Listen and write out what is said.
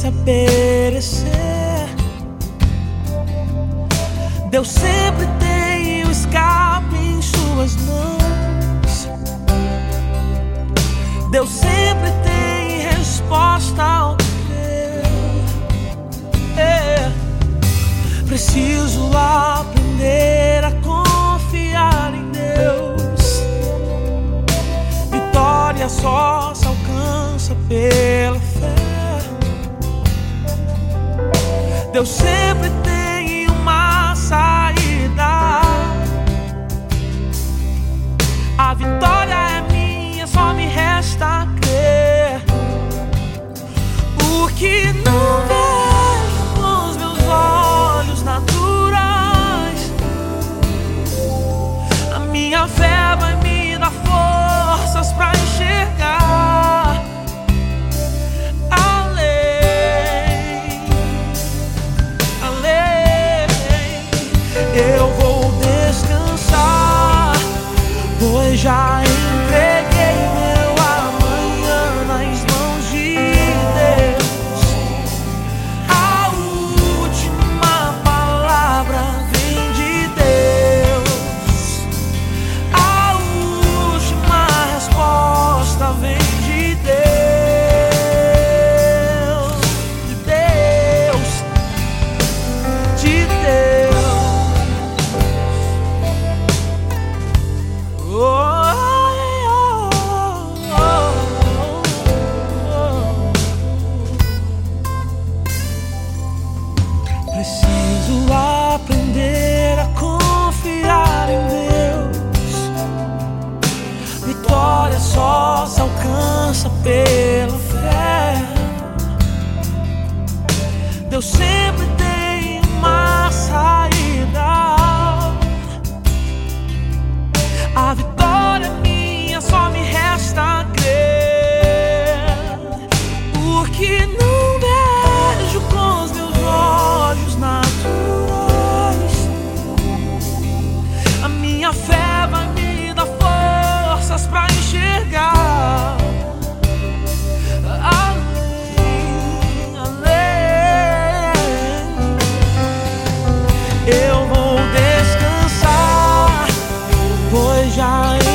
se perecer. Deus sempre tem o escape em suas mãos. Deus sempre tem resposta ao preciso aprender a confiar em Deus. Vitória só se alcança pela fé. Deus sempre tem uma saída. A vitória é minha, só me resta crer. O que não vejo com os meus olhos naturais, a minha fé vai me dar forças pra enxergar além, além. Eu vou descansar, pois já entreguei meu amanhã nas mãos de Deus. A última palavra vem de Deus. A última resposta vem de Deus. De Deus. De Deus. Oh. Preciso aprender a confiar em Deus. Vitória só se alcança pela fé. Deus sempre tem uma saída. A vitória é minha, só me resta crer. Porque não vejo com os meus olhos naturais, a minha fé vai me dar forças pra enxergar além, além. Eu vou descansar, pois já